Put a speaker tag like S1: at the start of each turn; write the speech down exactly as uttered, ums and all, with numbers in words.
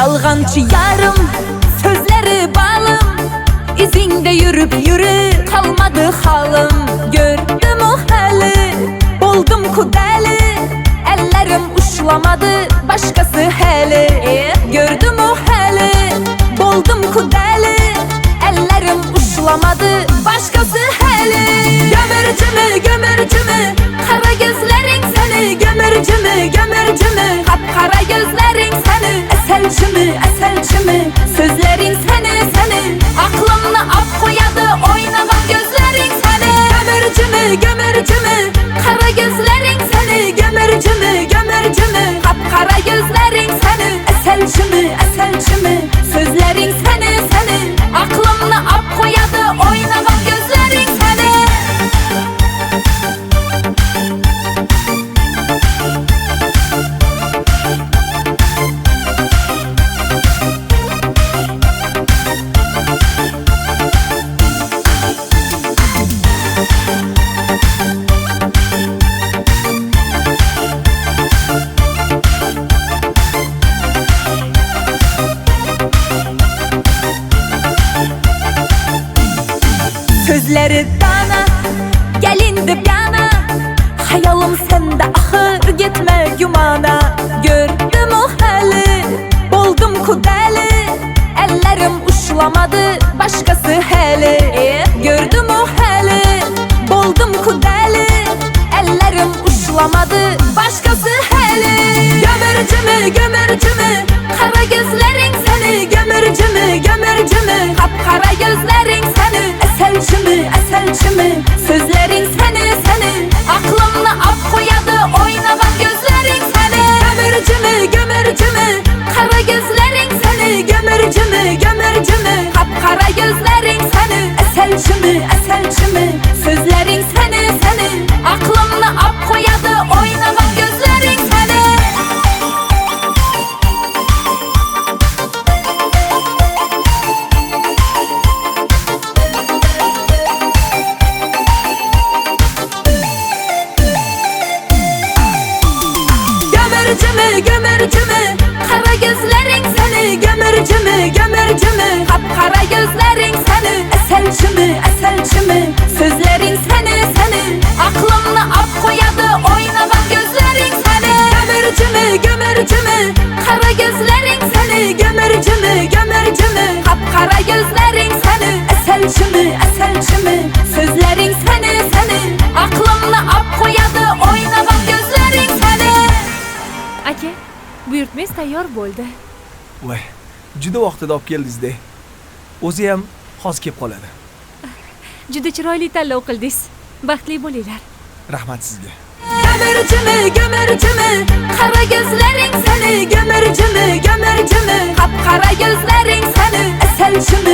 S1: Yalgancı yarım, sözleri balım, izinde yürüp yürü, kalmadı halim. Gördüm o hali, oldum kudeli, ellerim uşlamadı, başkası heli. Gördüm o hali, oldum kudeli, ellerim uşlamadı, başkası heli. Gömürcümü, gömürcümü, kara gözlerin seni. Gömürcümü, gömürcümü, kapkara gözlerin seni. Eselcimi, eselcimi, sözlerin seni, seni. Aklımla af koyadı, oynamak gözlerin seni. Gömürcümü, gömürcümü, kara gözlerin seni. Gömürcümü, gömürcümü, kapkara gözlerin seni. Eselcimi, eselcimi, sözlerin seni, seni. Aklımla af koyadı, oynamak gözlerin seni. Sözleri dana, gelindi yana, hayalim sende ahır, gitme yumana. Gördüm o hali, oldum kudeli, ellerim uşlamadı, başkası heli. Gördüm o hali, oldum kudeli, ellerim uşlamadı, başkası heli. Gömürcümü, gömürcümü, kara gözlerin seni. Gömürcümü, gömürcümü, kapkara gözlerin seni. Eselcimi, eselcimi, sözlerin seni, seni. Aklımla af koyadı, oynamak gözlerin seni. Gömürcümü, gömürcümü, kara gözlerin seni. Gömürcümü, gömürcümü, kapkara gözlerin seni. Eselcimi, eselcimi, sözlerin seni, seni. Aklımla af koyadı, oynamak gözlerin seni. Gömürcümü, gömürcümü, kara gözlerin seni. Gömürcümü, gömürcümü, kapkara gözlerin seni. Eselcimi, eselcimi, sözlerin seni, seni. Aklımla af koyadı, oynamak gözlerin seni. Gömürcümü, gömürcümü, kara gözlerin seni. Gömürcümü, gömürcümü, kapkara gözlerin seni. Eselcimi, eselcimi, sözlerin seni, seni. Aklımla af koyadı, oynamak gözlerin seni.
S2: Aka, buyurtmangiz tayyor bo'ldi.
S3: Voy, juda vaqtida olib keldingiz-da. O'zi ham hozir kelib qoladi.
S2: Juda chiroyli tanlov qildingiz. Baxtli bo'linglar.
S3: Rahmat sizga.
S1: Gömürcümü, gömürcümü, kara gözlerin seni. Gömürcümü, gömürcümü, kapkara gözlerin seni. Eselcimi,